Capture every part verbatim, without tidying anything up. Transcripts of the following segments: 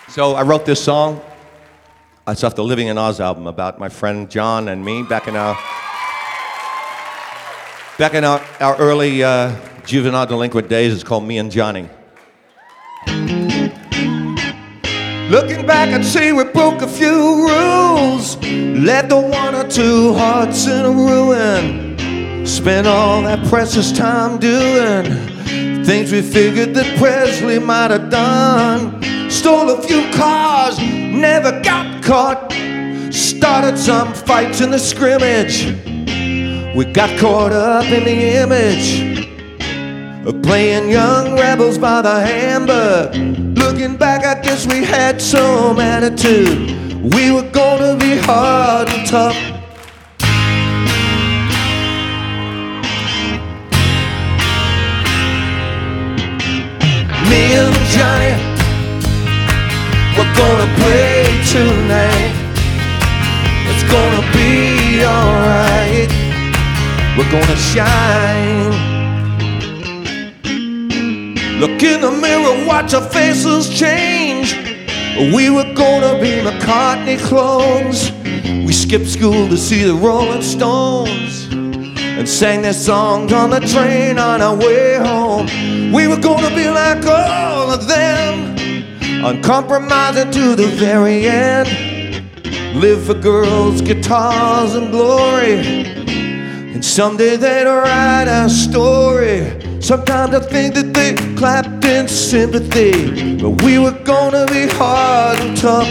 So I wrote this song. It's off the Living in Oz album about my friend John and me back in our back in our, our early uh, juvenile delinquent days. It's called Me and Johnny. Looking back, I'd say we broke a few rules. Led the one or two hearts in a ruin. Spent all that precious time doing things we figured that Presley might have done. Stole a few cars, never got caught. Started some fights in the scrimmage. We got caught up in the image of playing young rebels by the handbook. Looking back, I guess we had some attitude. We were gonna be hard and tough. Me and Johnny, we're gonna play tonight. It's gonna be alright. We're gonna shine. Look in the mirror, watch our faces change. We were gonna be McCartney clones. We skipped school to see the Rolling Stones and sang their songs on the train on our way home. We were gonna be like all of them, uncompromising to the very end. Live for girls, guitars, and glory, and someday they'd write our story. Sometimes I think that they clapped in sympathy, but we were gonna be hard and tough.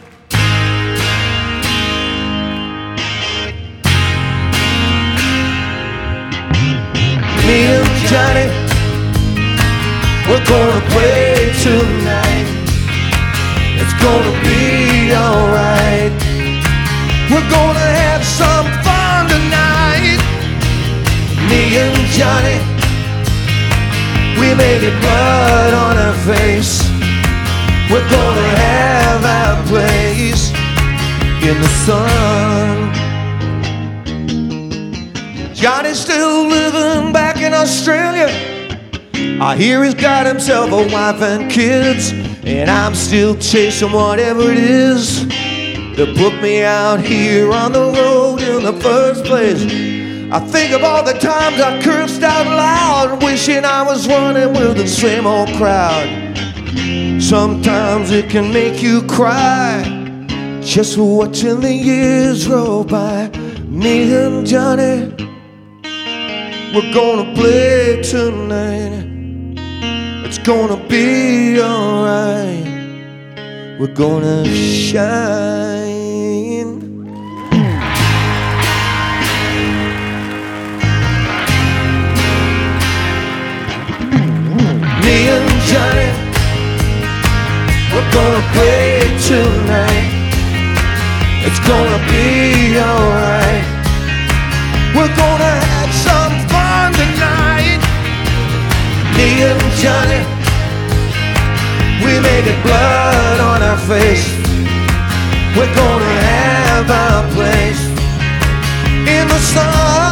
Me and Johnny, we're gonna play tonight. It's gonna be alright. We're gonna have some fun tonight. Me and Johnny, we may get blood on our face. We're gonna have our place in the sun. Johnny's still living back in Australia. I hear he's got himself a wife and kids, and I'm still chasing whatever it is that put me out here on the road in the first place. I think of all the times I cursed out loud, wishing I was running with the same old crowd. Sometimes it can make you cry, just watching the years roll by. Me and Johnny, we're gonna play tonight. It's gonna be alright. We're gonna shine. Me and Johnny, we're gonna play tonight. It's gonna be alright. We're gonna have some fun tonight. Me and Johnny, we may get blood on our face. We're gonna have our place in the sun.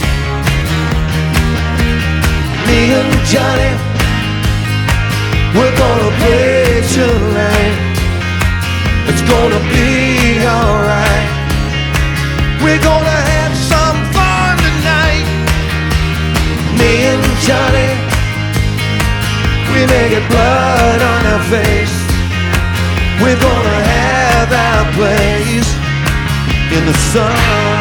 Me and Johnny, we're gonna play tonight. It's gonna be alright. We're gonna have some fun tonight. Me and Johnny, we may get blood on our face. We're gonna have our place in the sun.